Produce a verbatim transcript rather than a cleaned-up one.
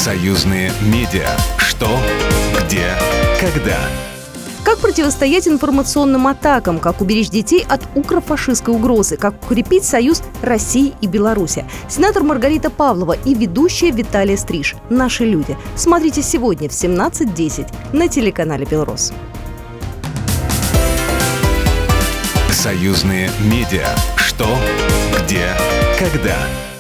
Союзные медиа. Что, где, когда. Как противостоять информационным атакам, как уберечь детей от укрофашистской угрозы, как укрепить союз России и Беларуси. Сенатор Маргарита Павлова и ведущая Виталия Стриж. Наши люди. Смотрите сегодня в семнадцать десять на телеканале «Белрос». Союзные медиа. Что, где, когда.